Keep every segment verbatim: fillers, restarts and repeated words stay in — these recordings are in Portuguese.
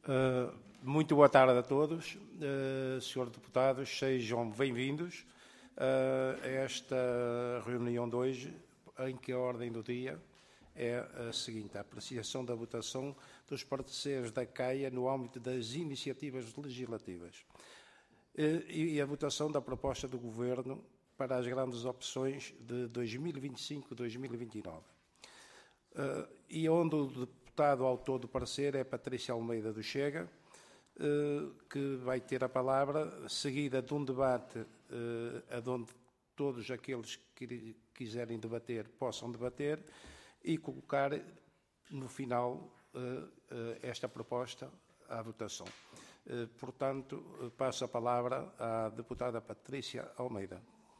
Uh, muito boa tarde a todos. Uh, senhores deputados, sejam bem-vindos uh, a esta reunião de hoje, em que a ordem do dia é a seguinte: a apreciação da votação dos pareceres da C A I A no âmbito das iniciativas legislativas uh, e a votação da proposta do Governo para as grandes opções de dois mil e vinte e cinco a dois mil e vinte e nove. Uh, e onde o deputado autor do parecer é Patrícia Almeida do Chega, uh, que vai ter a palavra, seguida de um debate uh, onde todos aqueles que quiserem debater possam debater e colocar no final uh, uh, esta proposta à votação. Uh, portanto, uh, passo a palavra à deputada Patrícia Almeida.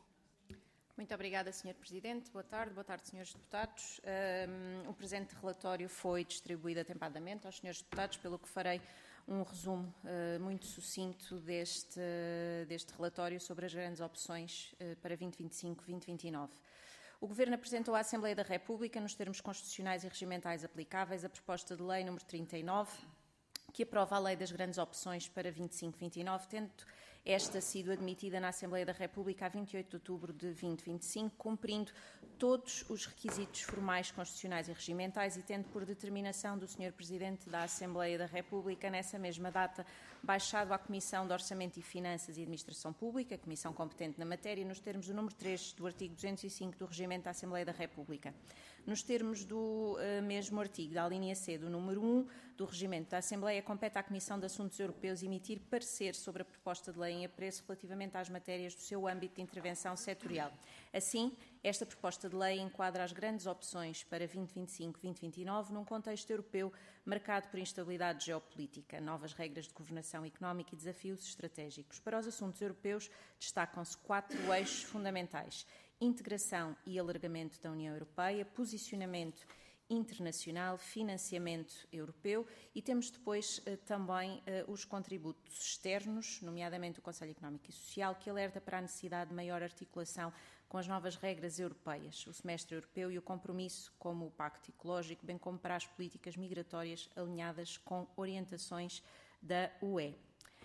Muito obrigada, senhor Presidente. Boa tarde. Boa tarde, senhores deputados. Um, o presente relatório foi distribuído atempadamente aos senhores deputados, pelo que farei um resumo uh, muito sucinto deste, deste relatório sobre as grandes opções uh, para vinte e vinte e cinco a vinte e vinte e nove. O Governo apresentou à Assembleia da República, nos termos constitucionais e regimentais aplicáveis, a proposta de lei número trinta e nove, que aprova a lei das grandes opções para vinte e cinco a vinte e nove, tendo esta sido admitida na Assembleia da República a vinte e oito de outubro de dois mil e vinte e cinco, cumprindo todos os requisitos formais, constitucionais e regimentais e tendo por determinação do senhor Presidente da Assembleia da República, nessa mesma data, baixado à Comissão de Orçamento e Finanças e Administração Pública, comissão competente na matéria, nos termos do número três do artigo duzentos e cinco do Regimento da Assembleia da República. Nos termos do uh, mesmo artigo, da alínea C do número um do Regimento da Assembleia, compete à Comissão de Assuntos Europeus emitir parecer sobre a proposta de lei em apreço relativamente às matérias do seu âmbito de intervenção setorial. Assim, esta proposta de lei enquadra as grandes opções para vinte e vinte e cinco a vinte e vinte e nove num contexto europeu marcado por instabilidade geopolítica, novas regras de governação económica e desafios estratégicos. Para os assuntos europeus, destacam-se quatro eixos fundamentais: integração e alargamento da União Europeia, posicionamento internacional, financiamento europeu e temos depois eh, também eh, os contributos externos, nomeadamente o Conselho Económico e Social, que alerta para a necessidade de maior articulação com as novas regras europeias, o semestre europeu e o compromisso como o Pacto Ecológico, bem como para as políticas migratórias alinhadas com orientações da U E.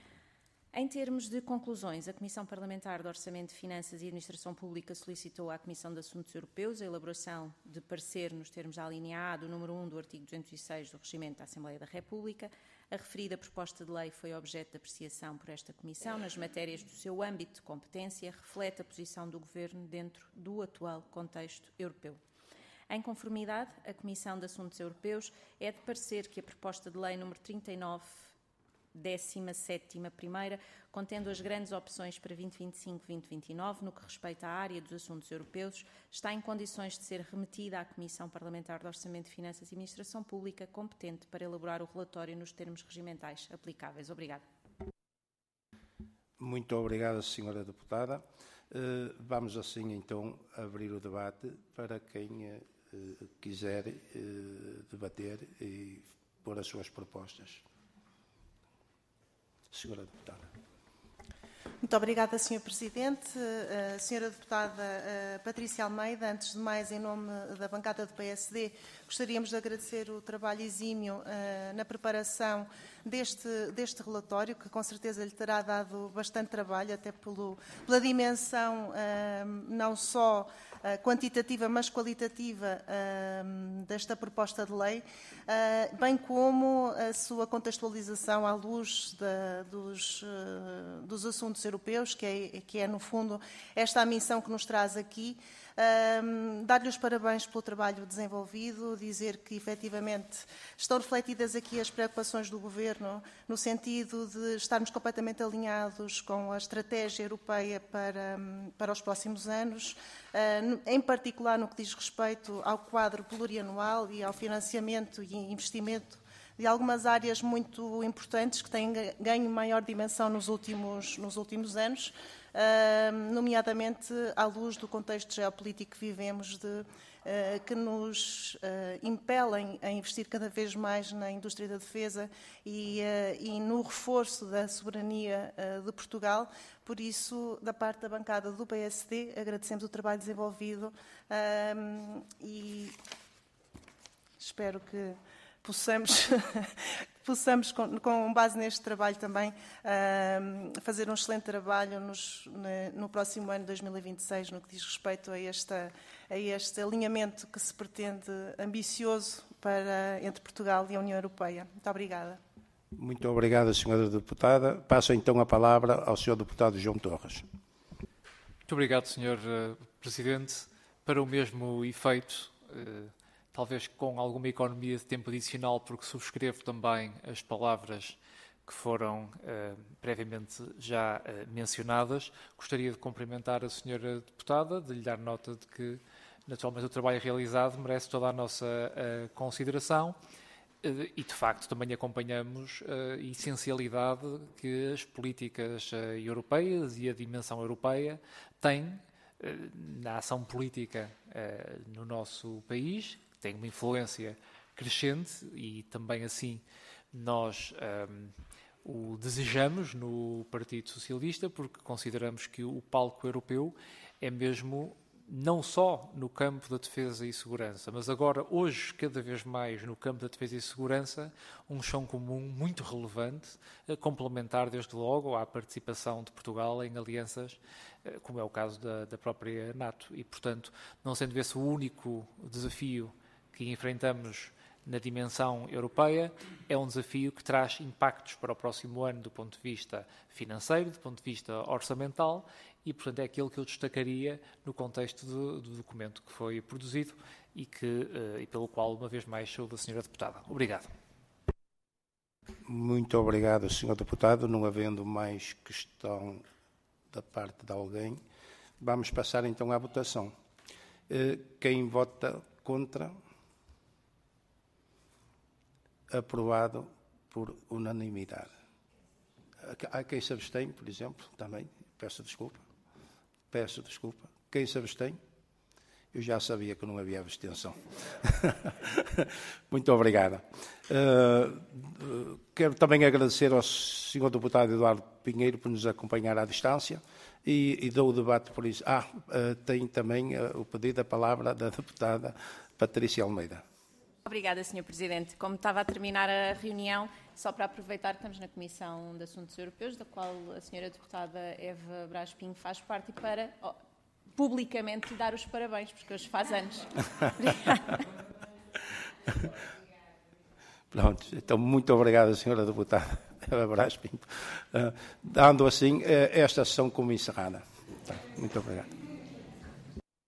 Em termos de conclusões, a Comissão Parlamentar de Orçamento, Finanças e Administração Pública solicitou à Comissão de Assuntos Europeus a elaboração de parecer nos termos da alínea A do número um do artigo duzentos e seis do Regimento da Assembleia da República. A referida proposta de lei foi objeto de apreciação por esta Comissão nas matérias do seu âmbito de competência, reflete a posição do Governo dentro do atual contexto europeu. Em conformidade, a Comissão de Assuntos Europeus é de parecer que a proposta de lei número trinta e nove, décima sétima primeira, contendo as grandes opções para vinte e vinte e cinco a vinte e vinte e nove, no que respeita à área dos assuntos europeus, está em condições de ser remetida à Comissão Parlamentar de Orçamento, Finanças e Administração Pública, competente para elaborar o relatório nos termos regimentais aplicáveis. Obrigada. Muito obrigada, senhora deputada. Uh, vamos assim, então, abrir o debate para quem uh, quiser uh, debater e pôr as suas propostas. Senhora deputada. Muito obrigada, senhor Presidente. Uh, senhora deputada uh, Patrícia Almeida, antes de mais, em nome da bancada do P S D, gostaríamos de agradecer o trabalho exímio uh, na preparação deste, deste relatório, que com certeza lhe terá dado bastante trabalho, até pelo, pela dimensão uh, não só uh, quantitativa, mas qualitativa uh, desta proposta de lei, uh, bem como a sua contextualização à luz da, dos, uh, dos assuntos europeus, que é, que é, no fundo, esta a missão que nos traz aqui. Um, dar-lhe os parabéns pelo trabalho desenvolvido, dizer que, efetivamente, estão refletidas aqui as preocupações do Governo no sentido de estarmos completamente alinhados com a estratégia europeia para, para os próximos anos, uh, em particular no que diz respeito ao quadro plurianual e ao financiamento e investimento de algumas áreas muito importantes que têm ganho maior dimensão nos últimos, nos últimos anos, uh, nomeadamente à luz do contexto geopolítico que vivemos, de, uh, que nos uh, impelem a investir cada vez mais na indústria da defesa e, uh, e no reforço da soberania uh, de Portugal. Por isso, da parte da bancada do P S D, agradecemos o trabalho desenvolvido uh, e espero que possamos, possamos, com, com base neste trabalho também, uh, fazer um excelente trabalho nos, no, no próximo ano, dois mil e vinte e seis, no que diz respeito a, esta, a este alinhamento que se pretende ambicioso para, entre Portugal e a União Europeia. Muito obrigada. Muito obrigado, senhora Deputada. Passo então a palavra ao senhor Deputado João Torres. Muito obrigado, senhor Presidente. Para o mesmo efeito, uh, talvez com alguma economia de tempo adicional, porque subscrevo também as palavras que foram uh, previamente já uh, mencionadas. Gostaria de cumprimentar a senhora Deputada, de lhe dar nota de que, naturalmente, o trabalho realizado merece toda a nossa uh, consideração uh, e, de facto, também acompanhamos a essencialidade que as políticas uh, europeias e a dimensão europeia têm uh, na ação política uh, no nosso país, tem uma influência crescente e também assim nós um, o desejamos no Partido Socialista, porque consideramos que o palco europeu é mesmo não só no campo da defesa e segurança, mas agora, hoje, cada vez mais no campo da defesa e segurança, um chão comum muito relevante, complementar desde logo à participação de Portugal em alianças, como é o caso da, da própria NATO. E, portanto, não sendo esse o único desafio que enfrentamos na dimensão europeia, é um desafio que traz impactos para o próximo ano do ponto de vista financeiro, do ponto de vista orçamental e, portanto, é aquilo que eu destacaria no contexto do, do documento que foi produzido e, que, uh, e pelo qual, uma vez mais, saúdo a senhora Deputada. Obrigado. Muito obrigado, senhor Deputado. Não havendo mais questão da parte de alguém, vamos passar então à votação. Uh, quem vota contra? Aprovado por unanimidade. Há quem se abstém, por exemplo, também. Peço desculpa. Peço desculpa. Quem se abstém? Eu já sabia que não havia abstenção. Muito obrigado. Uh, quero também agradecer ao senhor Deputado Eduardo Pinheiro por nos acompanhar à distância e, e dou o debate por isso. Ah, uh, tem também uh, o pedido da palavra da Deputada Patrícia Almeida. Obrigada, senhor Presidente. Como estava a terminar a reunião, só para aproveitar que estamos na Comissão de Assuntos Europeus, da qual a senhora Deputada Eva Brás Pinho faz parte, e para oh, publicamente lhe dar os parabéns, porque hoje faz anos. Obrigada. Pronto, então muito obrigado, senhora Deputada Eva Brás Pinho. Uh, dando assim, uh, esta sessão como encerrada. Tá, muito obrigado.